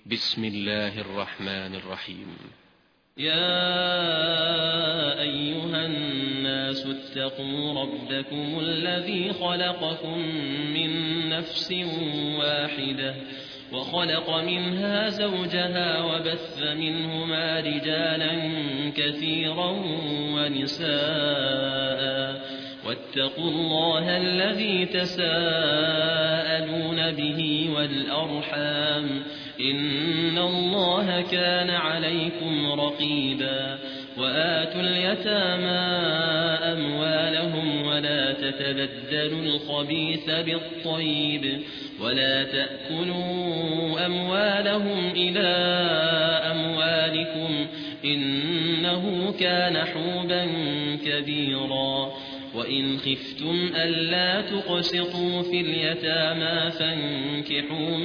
بسم الله الرحمن الرحيم. يا أيها الناس اتقوا ربكم الذي خلقكم من نفس واحدة وخلق منها زوجها وبث منهما رجالا كثيرا ونساء واتقوا الله الذي تساءلون به والأرحام إن الله كان عليكم رقيبا. وآتوا اليتامى أموالهم ولا تتبدلوا الخبيث بالطيب ولا تأكلوا أموالهم إلى أموالكم إنه كان حوبا كبيرا. وإن خفتم ألا تقسطوا في اليتامى فانكحوا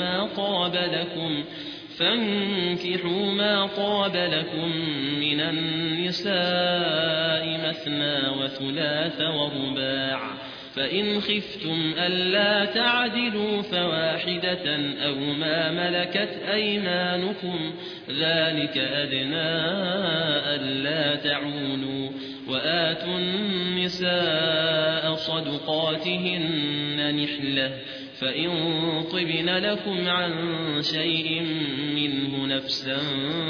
ما طاب لكم من النساء مثنى وثلاث ورباع، فإن خفتم ألا تعدلوا فواحدة أو ما ملكت أيمانكم ذلك أدنى ألا تعولوا. وآتوا النساء صدقاتهن نحلة، فإن طبن لكم عن شيء منه نفسا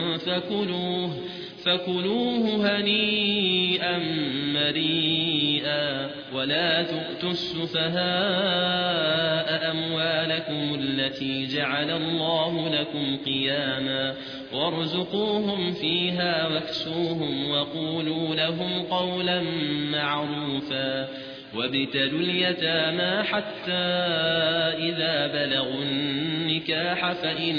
فكلوه هنيئا مريئا. ولا تؤتوا السفهاء أموالكم التي جعل الله لكم قياما وارزقوهم فيها واكسوهم وقولوا لهم قولا معروفا. وابتلوا اليتامى حتى إذا بلغوا النكاح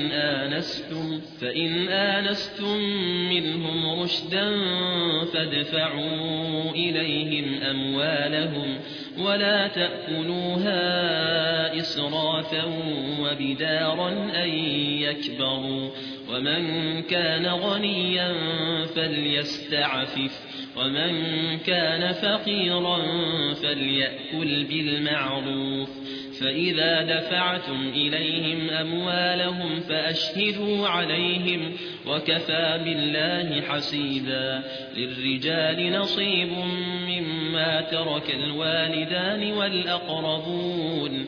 فإن آنستم منهم رشدا فادفعوا إليهم أموالهم ولا تأكلوها إسرافا وبدارا أن يكبروا. ومن كان غنيا فليستعفف ومن كان فقيرا فليأكل بالمعروف. فإذا دفعتم إليهم أموالهم فأشهدوا عليهم وكفى بالله حسيبا. للرجال نصيب مما ترك الوالدان والأقربون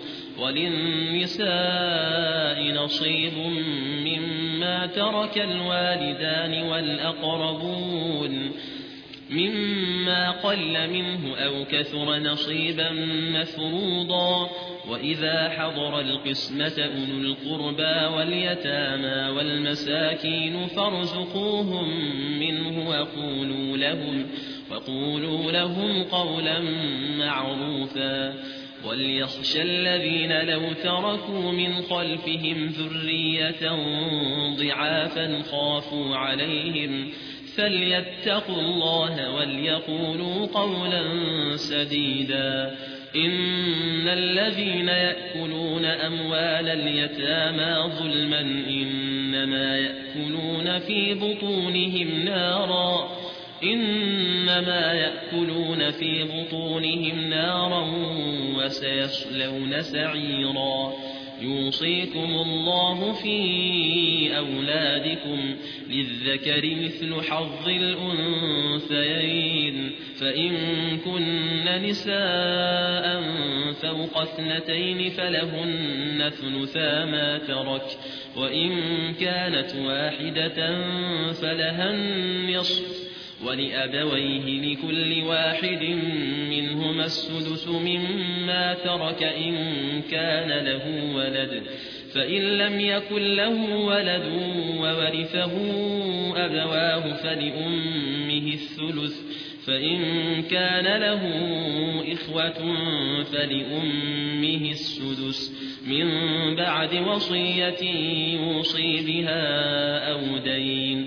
وللنساء نصيب مما ترك الوالدان والأقربون مما قل منه أو كثر نصيبا مفروضا. وإذا حضر القسمة أولو القربى واليتامى والمساكين فارزقوهم منه وقولوا لهم قولا معروفا. وليخشى الذين لو تركوا من خلفهم ذرية ضعافا خافوا عليهم فليتقوا الله وليقولوا قولا سديدا. إن الذين يأكلون أموال اليتامى ظلما إنما يأكلون في بطونهم نارا وسيصلون سعيرا. يوصيكم الله في أولادكم للذكر مثل حظ الأنثيين، فإن كن نساء فوق 2 فلهن ثلثا ما ترك، وإن كانت واحدة فلها النصف، ولأبويه لكل واحد منهما السدس مما ترك إن كان له ولد، فإن لم يكن له ولد وورثه أبواه فلأمه الثلث، فإن كان له إخوة فلأمه السدس من بعد وصية يوصي بها أو دين.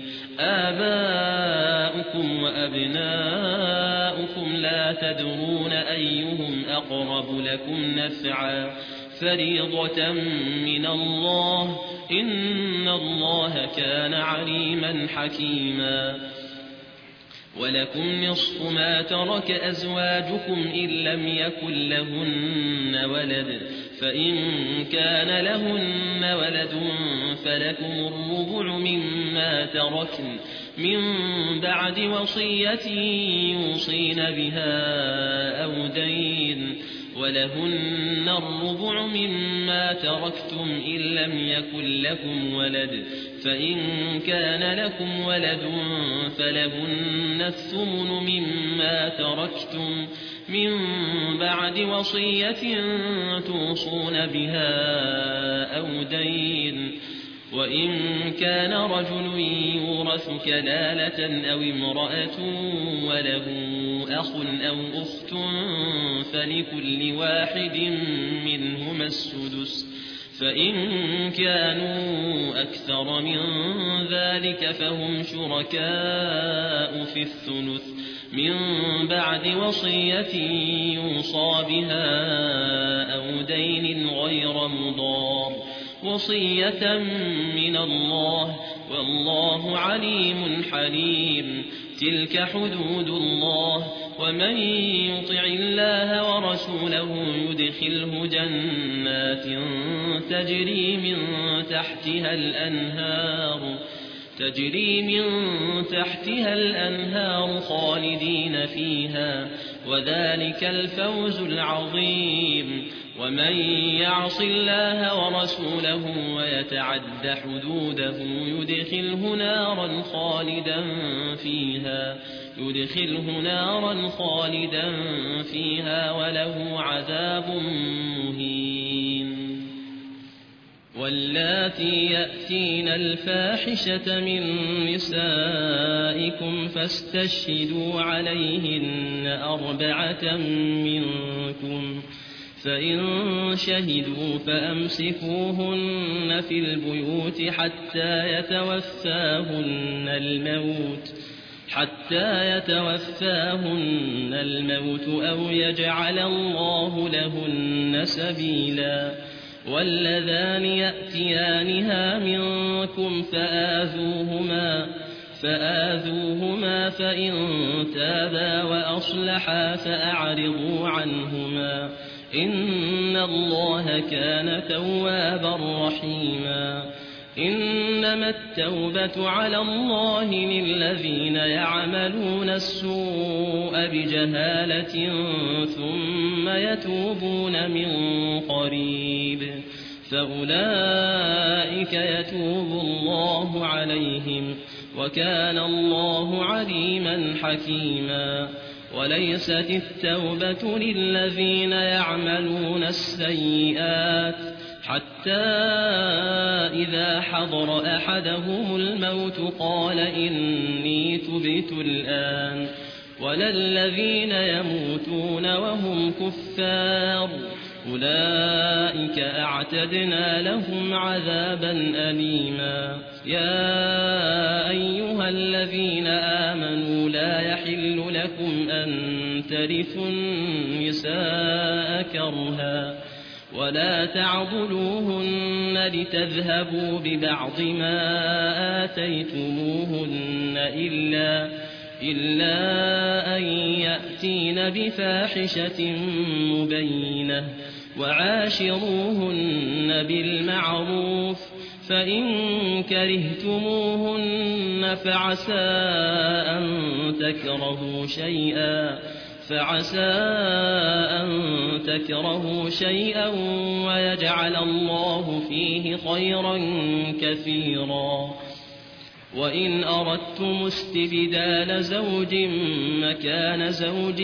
آباؤكم وأبناؤكم لا تدرون أيهم أقرب لكم نفعا فريضة من الله إن الله كان عليما حكيما. ولكم نصف ما ترك أزواجكم إن لم يكن لهن ولد فإن كان لهن ولد فلكم الربع مما تركن من بعد وصية يوصين بها أو دين ولهن الربع مما تركتم إن لم يكن لكم ولد فإن كان لكم ولد فلهن الثمن مما تركتم من بعد وصية توصون بها أو دين وإن كان رجل يورث كلالة أو امرأة وله أخ أو أخت فلكل واحد منهما السدس فإن كانوا أكثر من ذلك فهم شركاء في الثلث من بعد وصية يوصى بها أو دين غير مضار وصية من الله والله عليم حليم تلك حدود الله ومن يطع الله ورسوله يدخله جنات تجري من تحتها الأنهار خالدين فيها وذلك الفوز العظيم ومن يعص الله ورسوله ويتعد حدوده يدخله نارا خالدا فيها وله عذاب مهين واللاتي يأتين الفاحشة من نسائكم فاستشهدوا عليهن 4 منكم فإن شهدوا فأمسكوهن في البيوت حتى يتوفاهن الموت أو يجعل الله لهن سبيلا واللذان يأتيانها منكم فآذوهما فإن تابا وأصلحا فأعرضوا عنهما إن الله كان توابا رحيما إنما التوبة على الله للذين يعملون السوء بجهالة ثم يتوبون من قريب فأولئك يتوب الله عليهم وكان الله عليما حكيما وليست التوبة للذين يعملون السيئات حتى إذا حضر أحدهم الموت قال إني تبت الآن ولا الذين يموتون وهم كفار أولئك أعتدنا لهم عذابا أليما يا أيها الذين آمنوا لا يحل لكم أن ترثوا النساء كرها ولا تعضلوهن لتذهبوا ببعض ما آتيتموهن إلا أن يأتين بفاحشة مبينة وعاشروهن بالمعروف فإن كرهتموهن فعسى أن تكرهوا شيئا ويجعل الله فيه خيرا كثيرا وإن أردتم استبدال زوج مكان زوج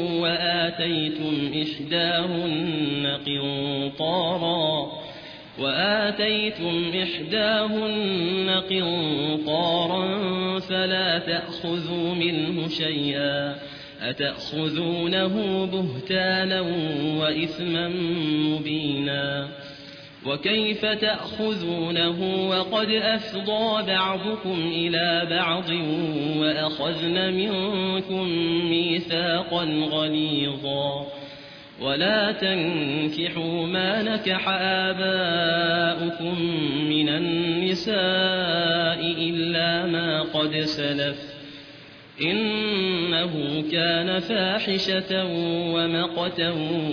وآتيتم إحداهن قنطارا فلا تأخذوا منه شيئا أتأخذونه بهتانا وإثما مبينا وكيف تأخذونه وقد أفضى بعضكم إلى بعض وأخذن منكم ميثاقا غليظا ولا تنكحوا ما نكح آباؤكم من النساء إلا ما قد سلف إنه كان فاحشة ومقتا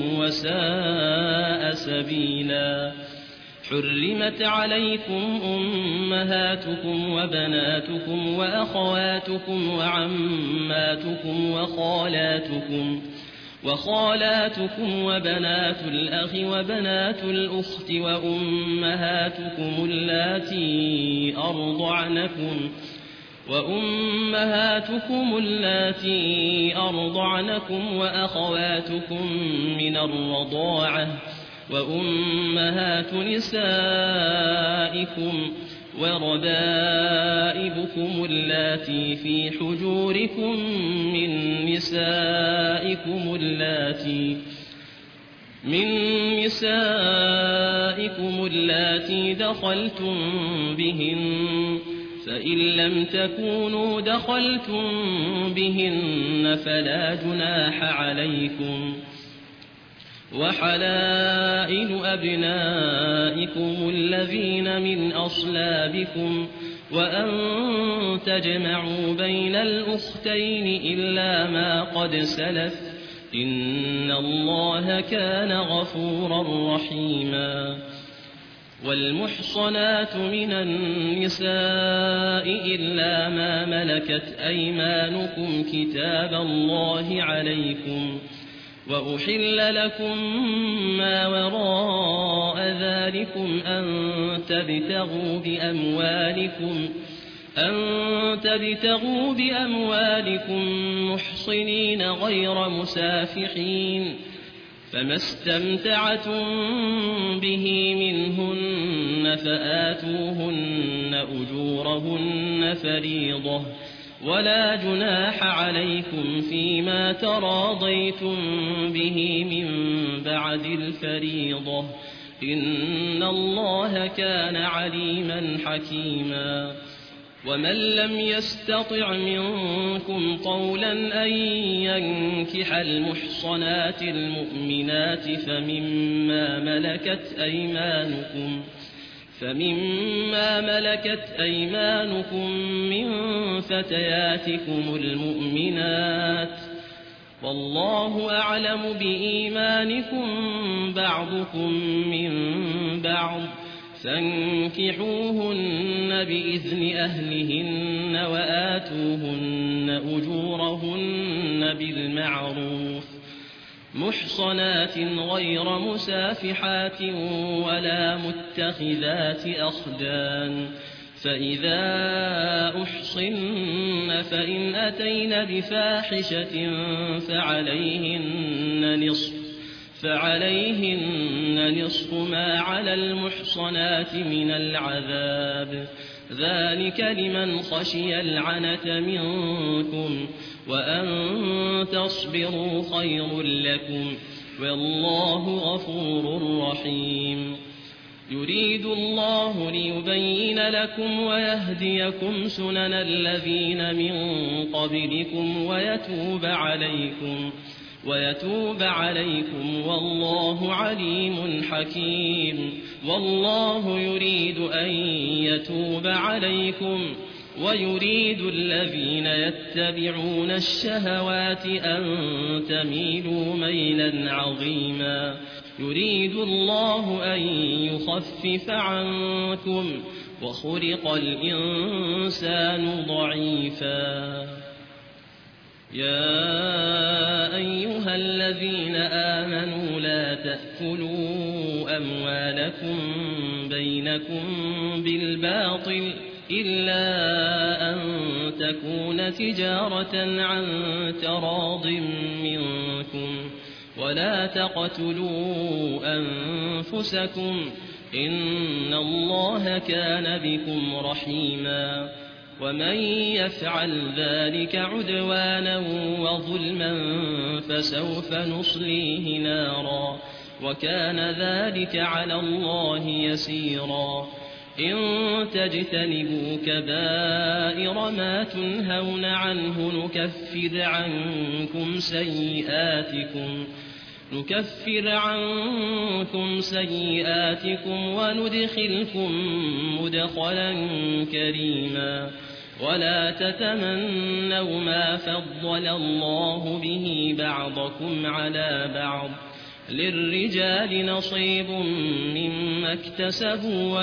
وساء سبيلا. حرمت عليكم أمهاتكم وبناتكم وأخواتكم وعماتكم وخالاتكم وبنات الأخ وبنات الأخت وأمهاتكم اللاتي أرضعنكم وأخواتكم من الرضاعة وأمهات نسائكم وربائبكم اللاتي في حجوركم من نسائكم اللاتي دخلتم بهن، فإن لم تكونوا دخلتم بهن فلا جناح عليكم. وحلائل أبنائكم الذين من أصلابكم وأن تجمعوا بين الأختين إلا ما قد سلف، إن الله كان غفورا رحيما. والمحصنات من النساء إلا ما ملكت أيمانكم كتاب الله عليكم، وأحل لكم ما وراء ذلكم أن تبتغوا بأموالكم محصنين غير مسافحين، فما استمتعتم به منهن فآتوهن أجورهن فريضة، ولا جناح عليكم فيما تراضيتم به من بعد الفريضة، إن الله كان عليما حكيما. ومن لم يستطع منكم طولا أن ينكح المحصنات المؤمنات فمما ملكت أيمانكم من فتياتكم المؤمنات، والله أعلم بإيمانكم بعضكم من بعض، فانكحوهن بإذن أهلهن وآتوهن أجورهن بالمعروف، محصنات غير مسافحات ولا متخذات أخدان، فإذا أحصن فإن أتين بفاحشة فعليهن نصف ما على المحصنات من العذاب، ذلك لمن خشي العنة منكم، وأن تصبروا خير لكم، والله غفور رحيم. يريد الله ليبين لكم ويهديكم سنن الذين من قبلكم ويتوب عليكم والله عليم حكيم. والله يريد أن يتوب عليكم ويريد الذين يتبعون الشهوات أن تميلوا ميلا عظيما. يريد الله أن يخفف عنكم وخلق الإنسان ضعيفا. يا أيها الذين آمنوا لا تأكلوا أموالكم بينكم بالباطل إلا أن تكون تجارة عن تراض منكم، ولا تقتلوا أنفسكم إن الله كان بكم رحيما. ومن يفعل ذلك عدوانا وظلما فسوف نصليه نارا، وكان ذلك على الله يسيرا. إن تجتنبوا كبائر ما تنهون عنه نكفر عنكم سيئاتكم وندخلكم مدخلا كريما. ولا تتمنوا ما فضل الله به بعضكم على بعض للرجال نصيب مما اكتسبوا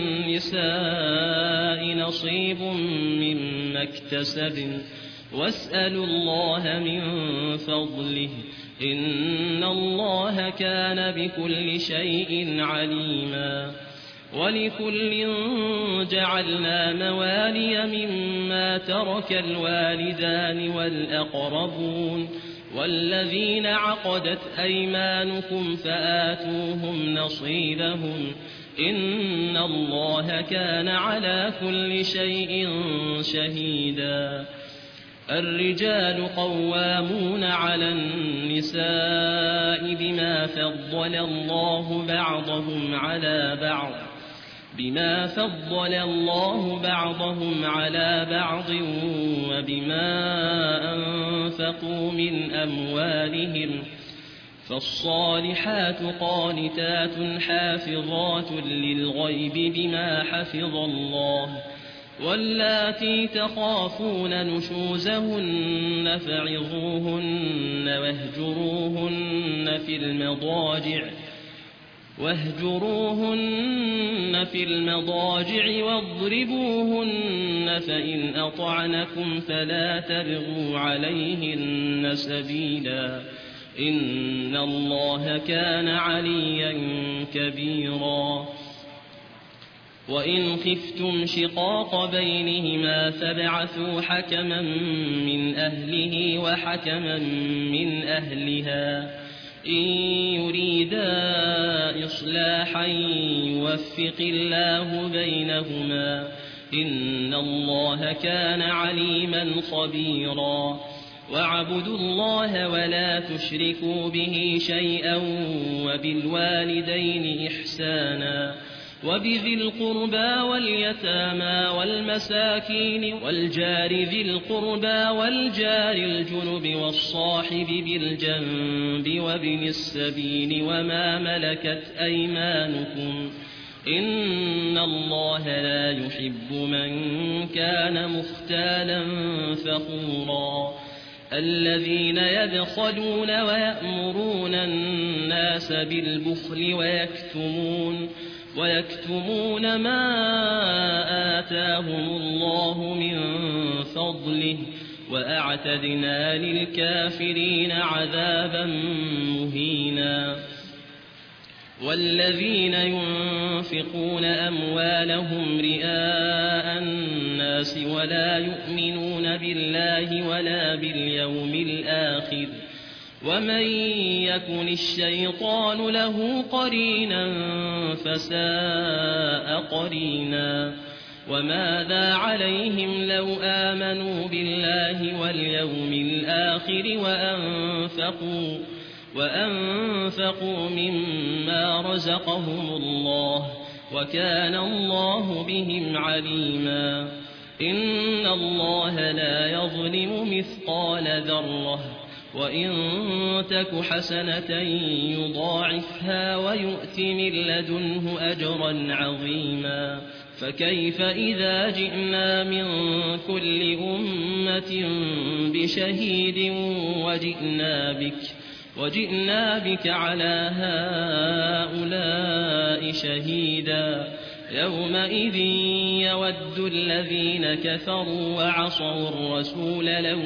وللنساء نصيب مما اكتسبن واسألوا الله من فضله إن الله كان بكل شيء عليما ولكل جعلنا موالي مما ترك الوالدان والأقربون والذين عقدت أيمانكم فآتوهم نصيبهم إن الله كان على كل شيء شهيدا الرجال قوامون على النساء بما فضل الله بعضهم على بعض وبما أنفقوا من أموالهم فالصالحات قانتات حافظات للغيب بما حفظ الله واللاتي تخافون نشوزهن فعظوهن واهجروهن في المضاجع واضربوهن فإن أطعنكم فلا تبغوا عليهن سبيلا إن الله كان عليا كبيرا وإن خفتم شقاق بينهما فابعثوا حكما من أهله وحكما من أهلها إن يريدا إصلاحا يوفق الله بينهما إن الله كان عليما خبيرا واعبدوا الله ولا تشركوا به شيئا وبالوالدين إحسانا وبذي القربى واليتامى والمساكين والجار ذي القربى والجار الجنب والصاحب بالجنب وابن السبيل وما ملكت أيمانكم إن الله لا يحب من كان مختالا فخورا الذين يبخلون ويأمرون الناس بالبخل ويكتمون ما آتاهم الله من فضله وأعتدنا للكافرين عذابا مهينا والذين ينفقون أموالهم رئاء الناس ولا يؤمنون بالله ولا باليوم الآخر ومن يكن الشيطان له قرينا فساء قرينا وماذا عليهم لو آمنوا بالله واليوم الآخر وأنفقوا مما رزقهم الله وكان الله بهم عليما إن الله لا يظلم مثقال ذرة وإن تك حسنة يضاعفها ويؤت من لدنه أجرا عظيما فكيف إذا جئنا من كل أمة بشهيد وجئنا بك على هؤلاء شهيدا يومئذ يود الذين كفروا وعصوا الرسول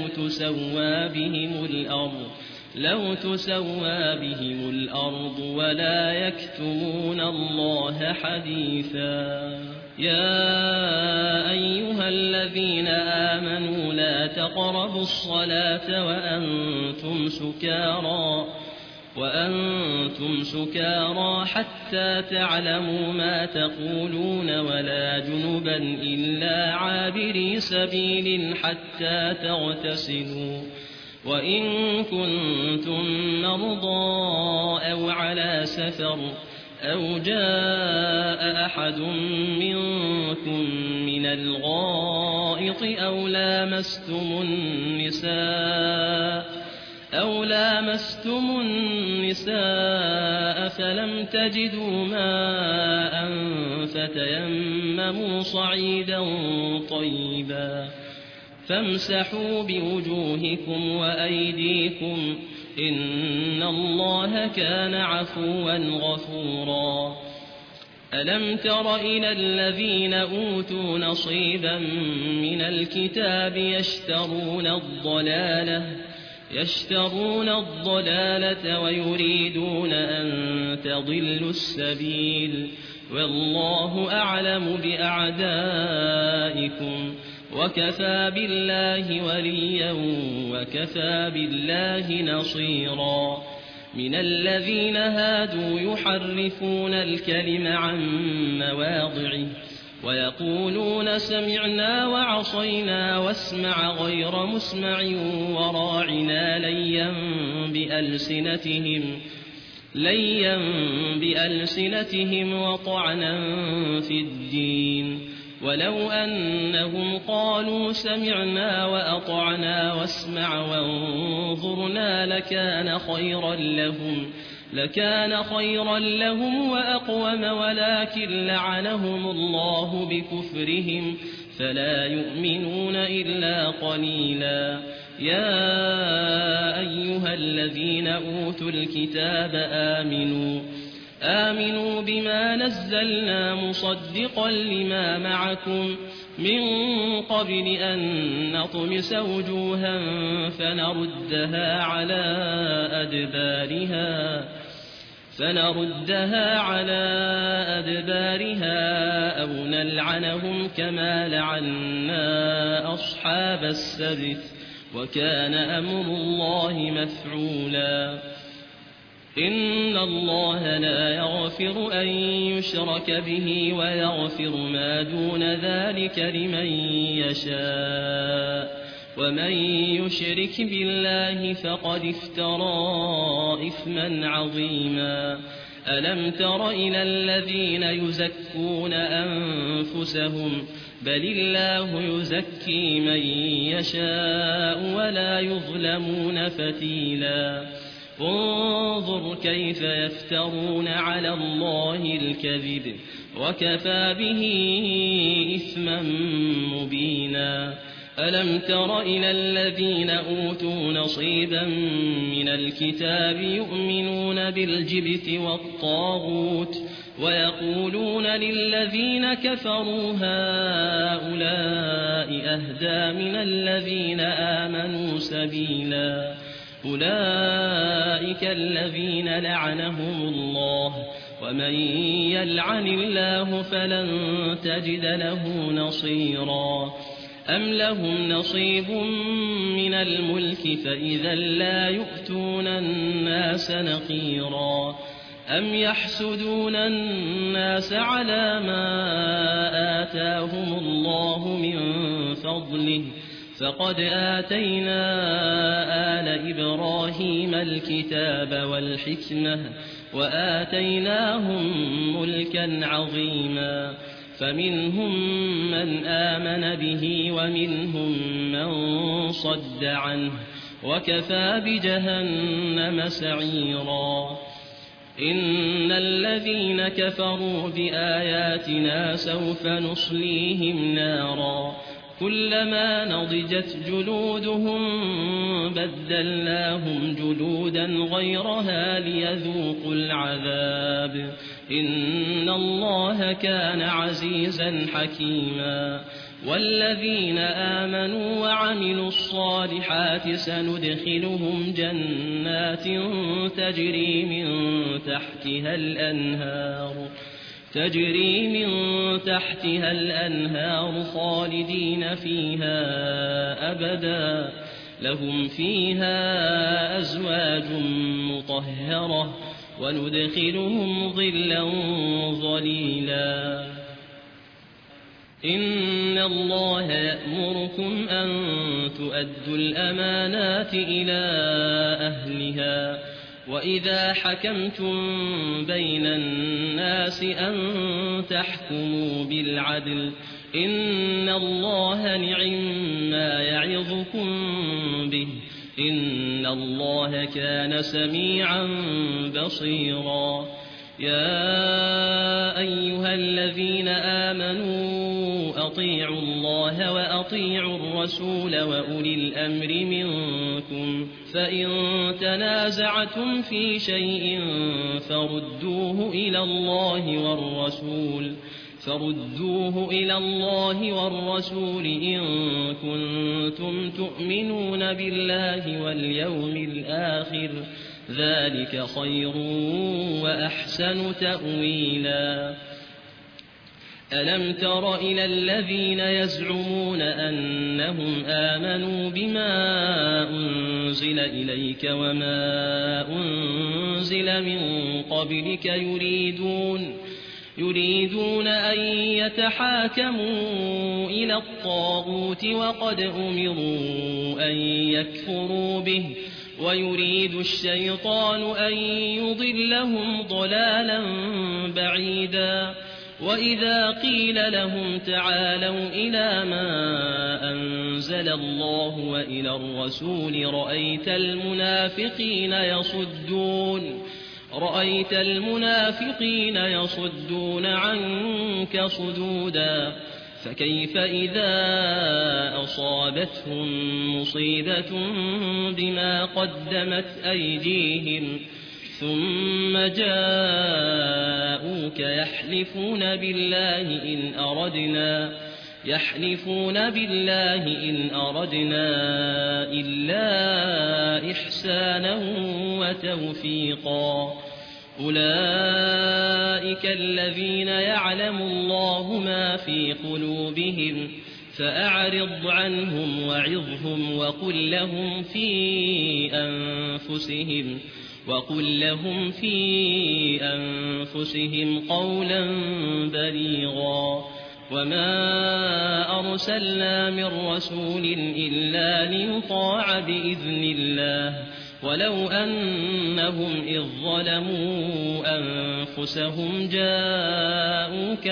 لو تسوى بهم الأرض ولا يكتمون الله حديثا يا أيها الذين آمنوا لا تقربوا الصلاة وأنتم سكارى حتى تعلموا ما تقولون ولا جنبا إلا عابري سبيل حتى تغتسلوا وإن كنتم مرضى أو على سفر أو جاء أحد منكم من الغائط أو لامستم النساء فلم تجدوا ماء فتيمموا صعيدا طيبا فامسحوا بوجوهكم وأيديكم إن الله كان عفوا غفورا ألم تر إلى الذين أوتوا نصيبا من الكتاب يشترون الضلالة ويريدون أن تضلوا السبيل والله أعلم بأعدائكم وكفى بالله وليا وكفى بالله نصيرا من الذين هادوا يحرفون الكلم عن مواضعه ويقولون سمعنا وعصينا واسمع غير مسمع وراعنا ليا بألسنتهم وطعنا في الدين ولو أنهم قالوا سمعنا وأطعنا واسمع وانظرنا لكان خيرا لهم وأقوم ولكن لعنهم الله بكفرهم فلا يؤمنون إلا قليلا يا أيها الذين أوتوا الكتاب آمنوا بما نزلنا مصدقا لما معكم من قبل أن نطمس وجوها فنردها على أدبارها أو نلعنهم كما لعنا أصحاب السبت وكان أمر الله مفعولا إن الله لا يغفر أن يشرك به ويغفر ما دون ذلك لمن يشاء ومن يشرك بالله فقد افترى إثما عظيما ألم تر إلى الذين يزكون أنفسهم بل الله يزكي من يشاء ولا يظلمون فتيلا انظر كيف يفترون على الله الكذب وكفى به إثما مبينا ألم تر إلى الذين أوتوا نصيبا من الكتاب يؤمنون بالجبت والطاغوت ويقولون للذين كفروا هؤلاء أهدى من الذين آمنوا سبيلا أولئك الذين لعنهم الله ومن يلعن الله فلن تجد له نصيرا أم لهم نصيب من الملك فإذا لا يؤتون الناس نقيرا أم يحسدون الناس على ما آتاهم الله من فضله فقد آتينا آل إبراهيم الكتاب والحكمة وآتيناهم ملكا عظيما فمنهم من آمن به ومنهم من صد عنه وكفى بجهنم سعيرا إن الذين كفروا بآياتنا سوف نصليهم نارا كلما نضجت جلودهم بدلناهم جلودا غيرها ليذوقوا العذاب إن الله كان عزيزا حكيما والذين آمنوا وعملوا الصالحات سندخلهم جنات تجري من تحتها الأنهار خالدين فيها أبدا لهم فيها أزواج مطهرة وندخلهم ظلا ظليلا إن الله يأمركم أن تؤدوا الأمانات إلى أهلها وإذا حكمتم بين الناس أن تحكموا بالعدل إن الله نعم ما يعظكم به إن الله كان سميعا بصيرا يا أيها الذين آمنوا أطيعوا الله وأطيعوا الرسول وأولي الأمر منكم فإن تنازعتم في شيء فردوه إلى الله والرسول إن كنتم تؤمنون بالله واليوم الآخر ذلك خير وأحسن تأويلا ألم تر إلى الذين يزعمون أنهم آمنوا بما أنزل إليك وما أنزل من قبلك يريدون أن يتحاكموا إلى الطاغوت وقد أمروا أن يكفروا به ويريد الشيطان أن يضلهم ضلالا بعيدا وإذا قيل لهم تعالوا إلى ما أنزل الله وإلى الرسول رأيت المنافقين يصدون عنك صدودا فكيف إذا أصابتهم مصيبة بما قدمت أيديهم ثم جاءوك يحلفون بالله إن أردنا إلا إحسانا وتوفيقا أولئك الذين يعلم الله ما في قلوبهم فأعرض عنهم وعظهم وقل لهم في أنفسهم قولا بليغا وما أرسلنا من رسول إلا ليطاع بإذن الله ولو أنهم إذ ظلموا أنفسهم جاءوك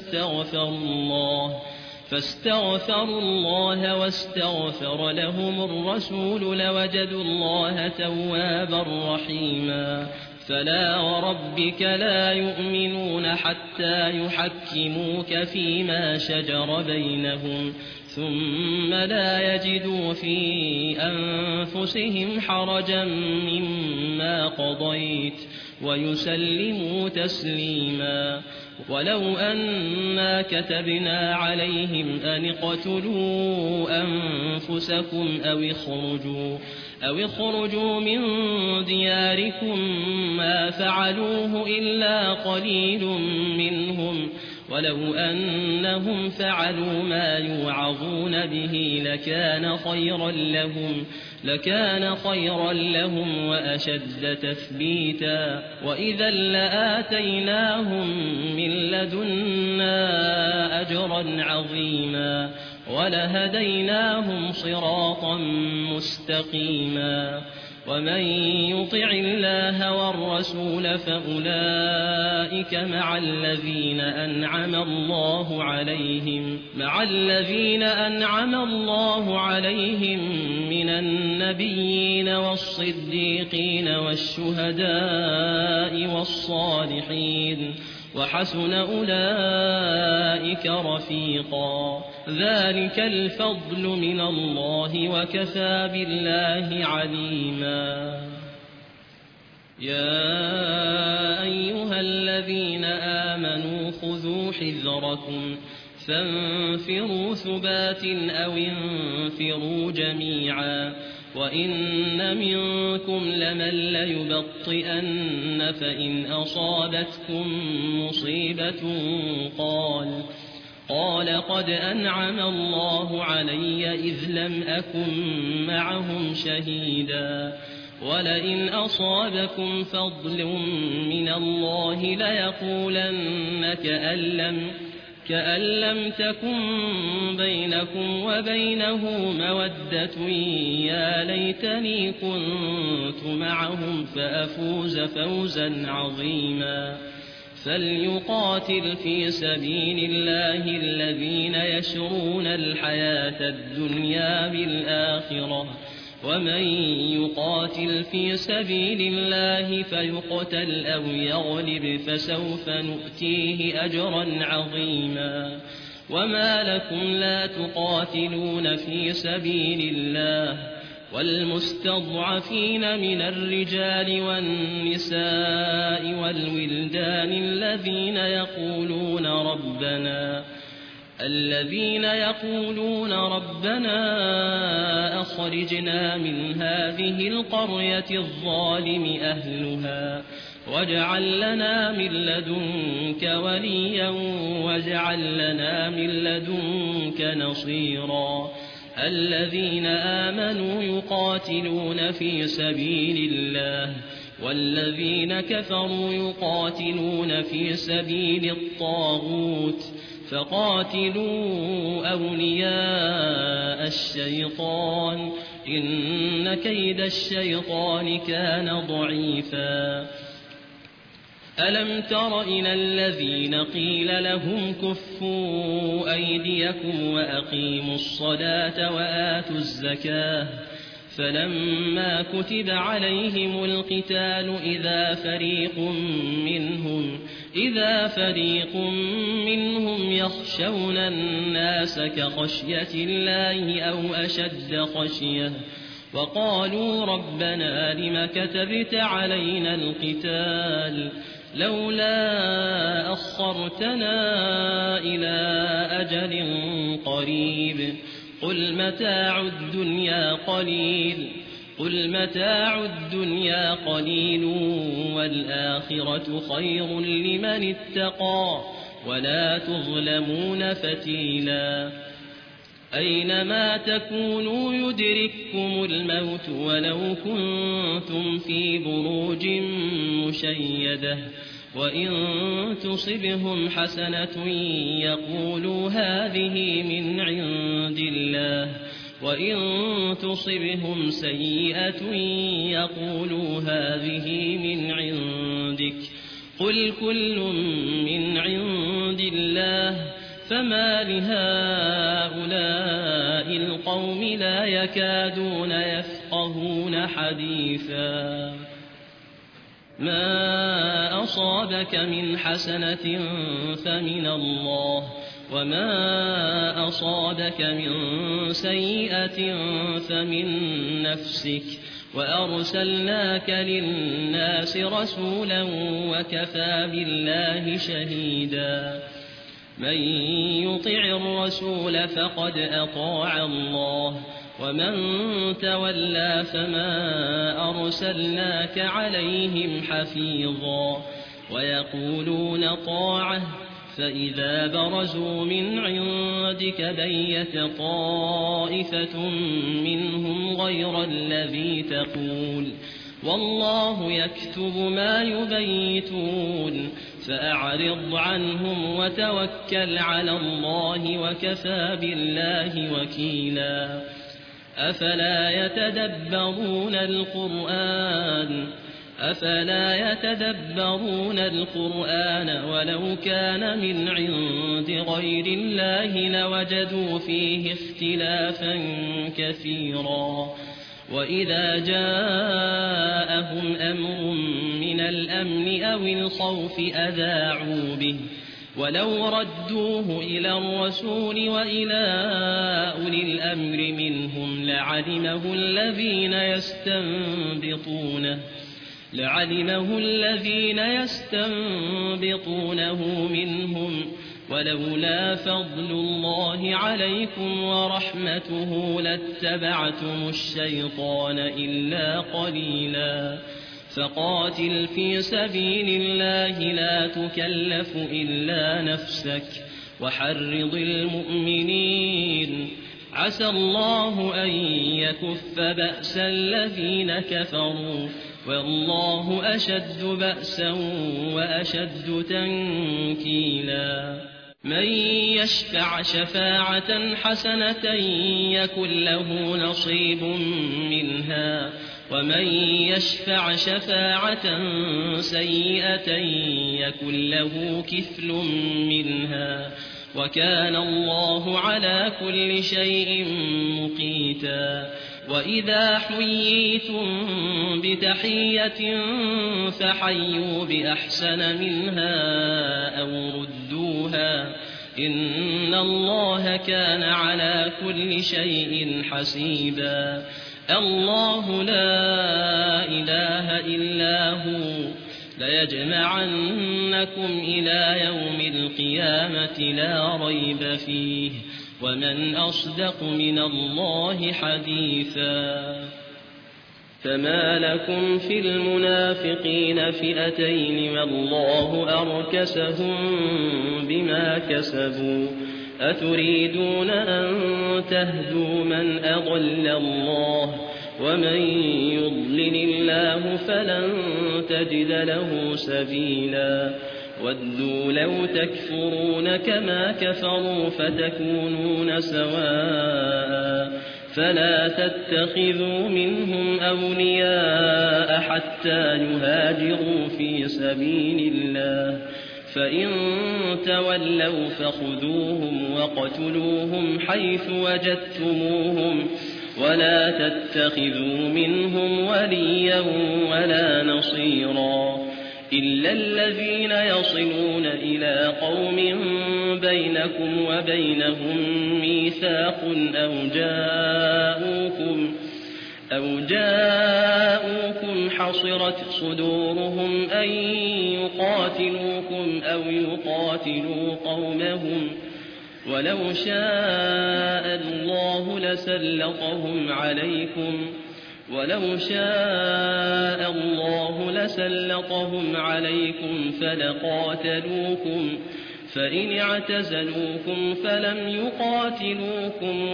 فاستغفروا الله واستغفر لهم الرسول لوجدوا الله توابا رحيما فلا وربك لا يؤمنون حتى يحكموك فيما شجر بينهم ثم لا يجدوا في أنفسهم حرجا مما قضيت ويسلموا تسليما ولو أنا كتبنا عليهم أن اقتلوا أنفسكم أو اخرجوا من دياركم ما فعلوه إلا قليل منهم ولو أنهم فعلوا ما يوعظون به لكان خيرا لهم وأشد تثبيتا وإذا لآتيناهم من لدنا أجرا عظيما ولهديناهم صراطا مستقيما ومن يطع الله والرسول فأولئك مع الذين أنعم الله عليهم من النبيين والصديقين والشهداء والصالحين وحسن أولئك رفيقا ذلك الفضل من الله وكفى بالله عليما يا أيها الذين آمنوا خذوا حذركم فانفروا ثبات أو انفروا جميعا وإن منكم لمن ليبطئن فإن أصابتكم مصيبة قال قد أنعم الله علي إذ لم أكن معهم شهيدا ولئن أصابكم فضل من الله ليقولن كأن لم تكن بينكم وبينه مودة يا ليتني كنت معهم فأفوز فوزا عظيما فليقاتل في سبيل الله الذين يشرون الحياة الدنيا بالآخرة ومن يقاتل في سبيل الله فيقتل أو يغلب فسوف نؤتيه أجرا عظيما وما لكم لا تقاتلون في سبيل الله والمستضعفين من الرجال والنساء والولدان الذين يقولون ربنا أخرجنا من هذه القرية الظالم أهلها واجعل لنا من لدنك وليا واجعل لنا من لدنك نصيرا الذين آمنوا يقاتلون في سبيل الله والذين كفروا يقاتلون في سبيل الطاغوت فقاتلوا أولياء الشيطان إن كيد الشيطان كان ضعيفا ألم تر إلى الذين قيل لهم كفوا أيديكم وأقيموا الصلاة وآتوا الزكاة فلما كتب عليهم القتال إذا فريق منهم يخشون الناس كخشية الله أو أشد خشية وقالوا ربنا لم كتبت علينا القتال لولا أخرتنا إلى أجل قريب قل متاع الدنيا قليل والآخرة خير لمن اتقى ولا تظلمون فتيلا أينما تكونوا يدرككم الموت ولو كنتم في بروج مشيدة وإن تصبهم حسنة يقولوا هذه من عند الله وإن تصبهم سيئة يقولوا هذه من عندك قل كل من عند الله فما لهؤلاء القوم لا يكادون يفقهون حديثا ما أصابك من حسنة فمن الله وما أصابك من سيئة فمن نفسك وأرسلناك للناس رسولا وكفى بالله شهيدا من يطع الرسول فقد أطاع الله ومن تولى فما أرسلناك عليهم حفيظا ويقولون طاعة فإذا برزوا من عندك بيت طائفة منهم غير الذي تقول والله يكتب ما يبيتون فأعرض عنهم وتوكل على الله وكفى بالله وكيلا أفلا يتدبرون القرآن ولو كان من عند غير الله لوجدوا فيه اختلافا كثيرا وإذا جاءهم أمر من الأمن أو الخوف أذاعوا به ولو ردوه إلى الرسول وإلى أولي الأمر منهم لعلمه الذين يستنبطونه منهم ولولا فضل الله عليكم ورحمته لاتبعتم الشيطان إلا قليلا فقاتل في سبيل الله لا تكلف إلا نفسك وحرض المؤمنين عسى الله أن يكف بأس الذين كفروا والله أشد بأسا وأشد تنكيلا من يشفع شفاعة حسنة يكن له نصيب منها ومن يشفع شفاعة سيئة يكن له كفل منها وكان الله على كل شيء مقيتا وإذا حييتم بتحية فحيوا بأحسن منها أو ردوها إن الله كان على كل شيء حسيبا الله لا إله إلا هو ليجمعنكم إلى يوم القيامة لا ريب فيه ومن أصدق من الله حديثا فما لكم في المنافقين فئتين والله أركسهم بما كسبوا أتريدون أن تهدوا من أضل الله ومن يضلل الله فلن تجد له سبيلا ودوا لو تكفرون كما كفروا فتكونون سواء فلا تتخذوا منهم أولياء حتى يهاجروا في سبيل الله فإن تولوا فخذوهم وقتلوهم حيث وجدتموهم ولا تتخذوا منهم وليا ولا نصيرا إلا الذين يصلون إلى قوم بينكم وبينهم ميثاق أو جاءوكم حصرت صدورهم أن يقاتلوكم أو يقاتلوا قومهم ولو شاء الله لسلطهم عليكم فلقاتلوكم فإن اعتزلوكم فلم يقاتلوكم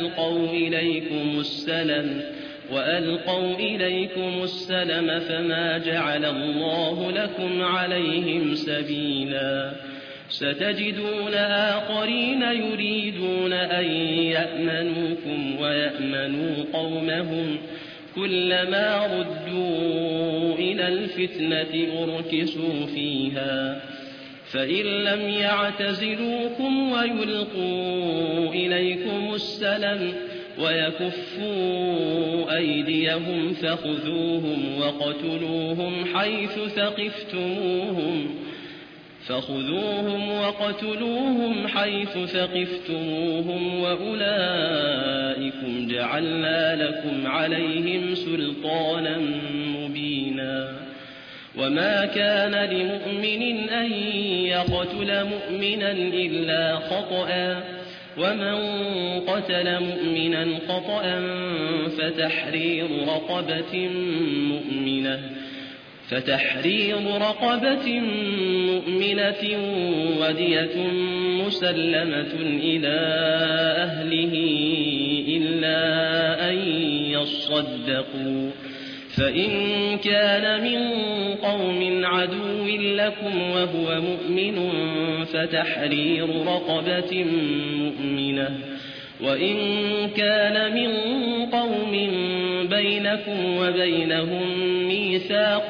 وألقوا إليكم السلم فما جعل الله لكم عليهم سبيلا ستجدون آخرين يريدون أن يأمنوكم ويأمنوا قومهم كلما ردوا إلى الفتنة أركسوا فيها فإن لم يعتزلوكم ويلقوا إليكم السلم ويكفوا أيديهم فخذوهم وقتلوهم حيث ثقفتموهم وأولئكم جعلنا لكم عليهم سلطانا مبينا وما كان لمؤمن أن يقتل مؤمنا إلا خطأ ومن قتل مؤمنا خطأ فتحرير رقبة مؤمنة ودية مسلمة إلى أهله إلا أن يصدقوا فإن كان من قوم عدو لكم وهو مؤمن فتحرير رقبة مؤمنة وإن كان من قوم بينكم وبينهم ميثاق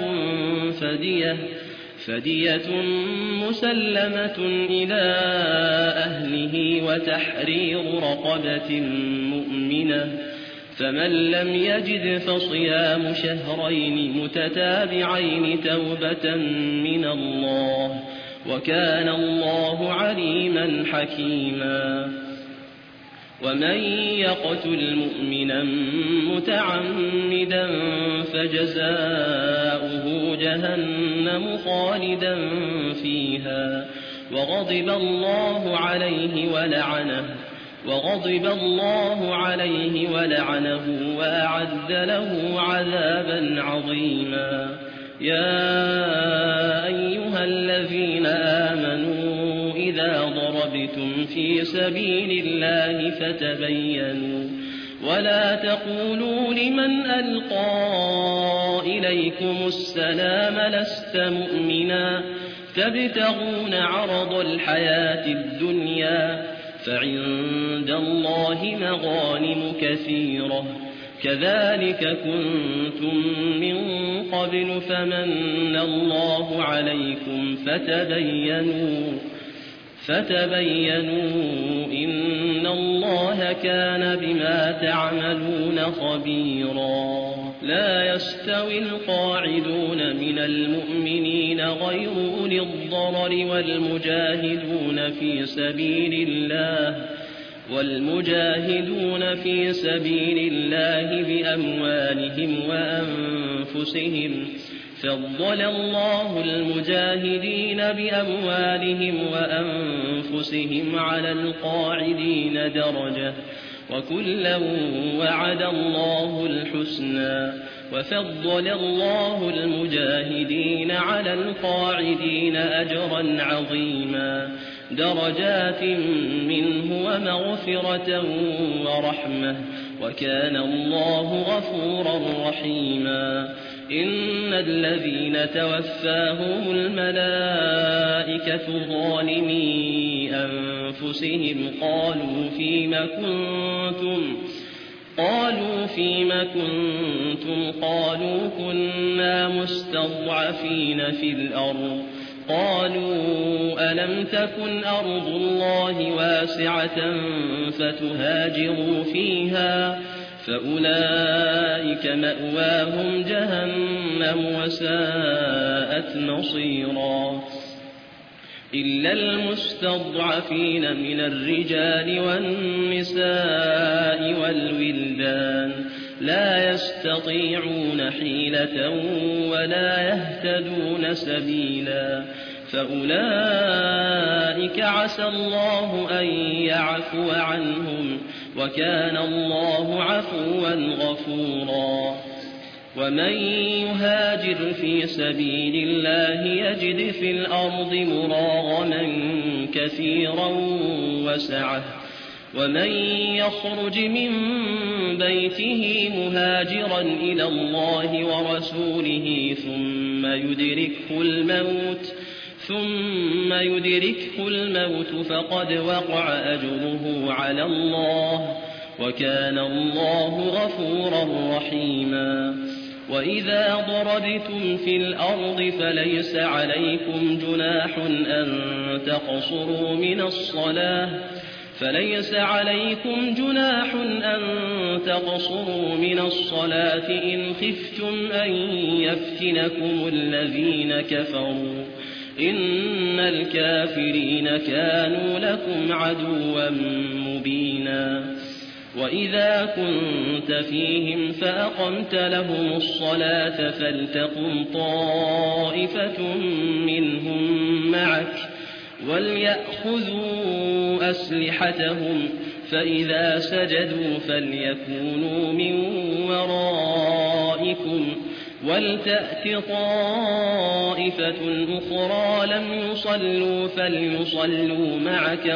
فدية مسلمة إلى أهله وتحرير رقبة مؤمنة فمن لم يجد فصيام شهرين متتابعين توبة من الله وكان الله عليما حكيما ومن يقتل مؤمنا متعمدا فجزاؤه جهنم خالدا فيها وغضب الله عليه ولعنه وأعد له عذابا عظيما يا أيها الذين آمنوا إذا ضربتم في سبيل الله فتبينوا ولا تقولوا لمن ألقى إليكم السلام لست مؤمنا تبتغون عرض الحياة الدنيا فعند الله مغانم كثيرة كذلك كنتم من قبل فمن الله عليكم فتبينوا إن الله كان بما تعملون خبيرا لا يستوي القاعدون من المؤمنين غير أولي الضرر والمجاهدون في سبيل الله بأموالهم وأنفسهم فضل الله المجاهدين بأموالهم وأنفسهم على القاعدين درجة وكلا وعد الله الحسنى وفضل الله المجاهدين على القاعدين أجرا عظيما درجات منه ومغفرة ورحمة وكان الله غفورا رحيما إن الذين توفاهم الملائكة ظالمي أنفسهم قالوا فيم كنتم قالوا كنا مستضعفين في الأرض قالوا ألم تكن أرض الله واسعة فتهاجروا فيها فأولئك مأواهم جهنم وساءت مصيرا إلا المستضعفين من الرجال والنساء والولدان لا يستطيعون حيلة ولا يهتدون سبيلا فأولئك عسى الله أن يعفو عنهم وكان الله عفوا غفورا ومن يهاجر في سبيل الله يجد في الأرض مراغما كثيرا وسعة ومن يخرج من بيته مهاجرا إلى الله ورسوله ثم يدركه الموت فقد وقع أجره على الله وكان الله غفورا رحيما وإذا ضربتم في الأرض فليس عليكم جناح أن تقصروا من الصلاة إن خفتم أن يفتنكم الذين كفروا إن الكافرين كانوا لكم عدوا مبينا وإذا كنت فيهم فأقمت لهم الصلاة فلتقم طائفة منهم معك وليأخذوا أسلحتهم فإذا سجدوا فليكونوا من ورائكم ولتأت طائفة أخرى لم يصلوا فليصلوا معك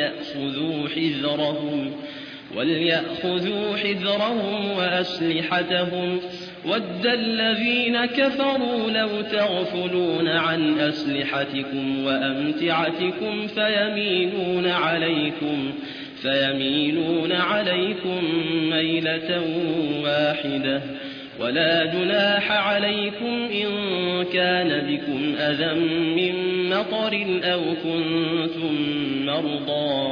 وليأخذوا حذرهم وأسلحتهم ود الذين كفروا لو تغفلون عن أسلحتكم وأمتعتكم فيميلون عليكم ميلة واحدة ولا جناح عليكم إن كان بكم أذى من مطر أو كنتم مرضى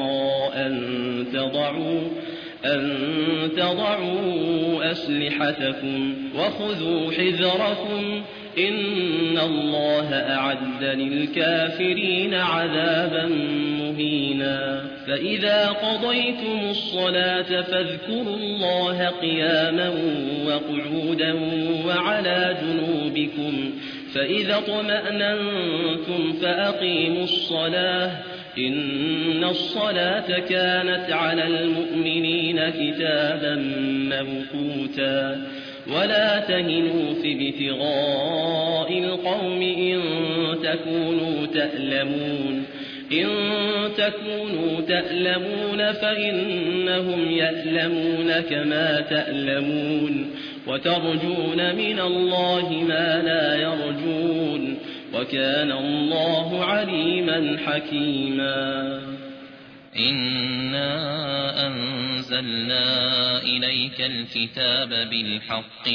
أن تضعوا أسلحتكم وخذوا حذركم إن الله أعد للكافرين عذابا مهينا فإذا قضيتم الصلاة فاذكروا الله قياما وقعودا وعلى جنوبكم فإذا اطمأننتم فأقيموا الصلاة إن الصلاة كانت على المؤمنين كتابا موقوتا ولا تهنوا في ابتغاء القوم إن تكونوا تألمون فإنهم يألمون كما تألمون وترجون من الله ما لا يرجون وكان الله عليما حكيما إنا أنزلنا إليك الكتاب بالحق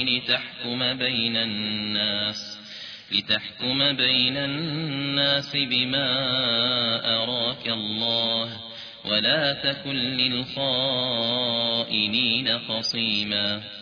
لتحكم بين الناس بما أراك الله ولا تكن للخائنين خصيما